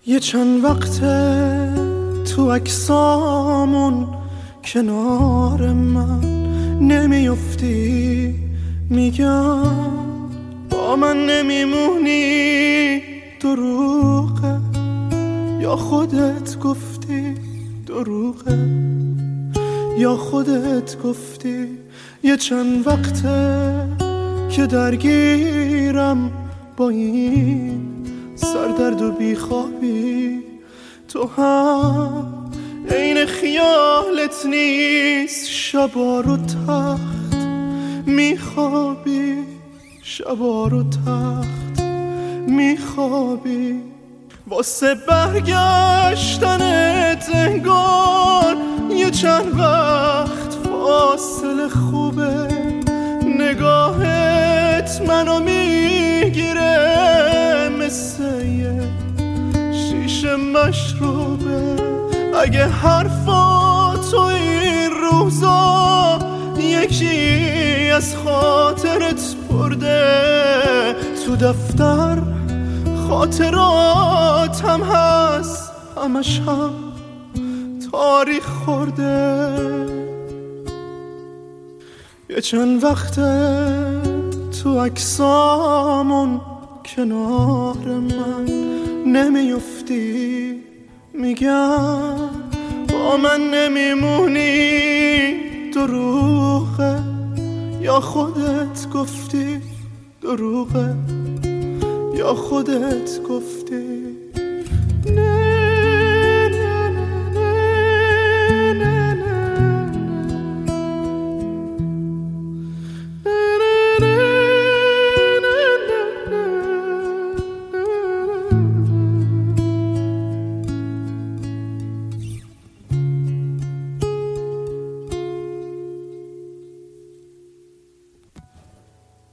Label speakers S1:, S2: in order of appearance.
S1: یه چند وقته تو عکسامون کنار من نمیافتی، میگم با من نمیمونی. دروغه یا خودت گفتی دروغه یا خودت گفتی. یه چند وقته که درگیرم با این سردرد و بیخوابی. تو هم عین خیالت نیست، شبا رو تخت میخوابی، شبا رو تخت میخوابی. واسه برگشتنت انگار یه چند وقت فاصله خوبه. نگاهت منو میگیره مثل یه شیشه مشروبه. اگه حرفاتو این روزا یکی از خاطرت برده، تو دفتر خاطرات هم هست، همش هم تاریخ خورده. یه چند وقته تو عکسامون کنار من نمیافتی، میگم با من نمیمونی. دروغه یا خودت گفتی دروغه یا خودت گفتی. نه